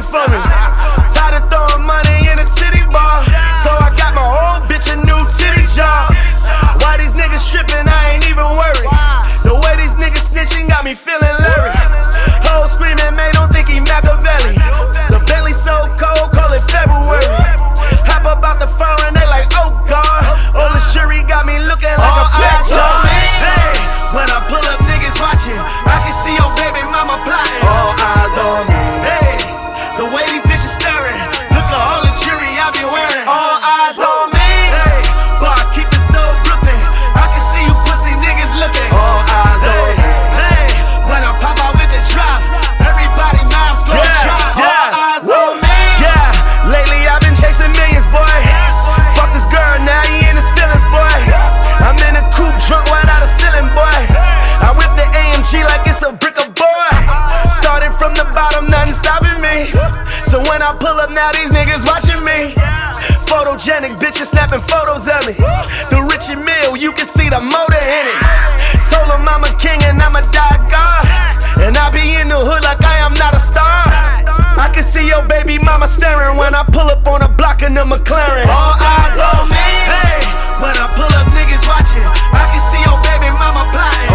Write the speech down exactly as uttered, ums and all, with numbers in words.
for me. Tired of throwing money in a titty bar, so I got my old bitch a new titty job. Why these niggas tripping, I ain't even worried. The way these niggas snitching got me feeling leery. Hoes screaming, man, don't think he Machiavelli. The Bentley so cold, call it February. Hop up out the phone and they like, oh God. All the jury got me looking like all a fat show. Hey, when I pull up, niggas watching. I can see your baby mama plotting. All eyes on me. Hey, the way these bitches staring. Look at all the jury I be wearing. All eyes on me. Hey, but I keep it so Brooklyn. I can see you pussy niggas looking. All eyes on me. Hey, when I pop out with the drop, everybody mouths gon' yeah, drop. Yeah. All eyes Woo. On me. Yeah, lately I've been chasing millions, boy. Fuck this girl, now he in his feelings, boy. I'm in a coupe, drunk without a ceiling, boy. I whip the A M G like it's a brick of boy. Started from the bottom, nothing stopping me. So when I pull up, now these niggas watching me. Photogenic bitches snapping photos of me. The Richie Mill, you can see the motor in it. Told him I'm a king and I'm a die god, and I be in the hood like I am not a star. I can see your baby mama staring when I pull up on a block in the McLaren. All eyes on me. Hey, when I pull up, niggas watching. I can see your baby mama plotting.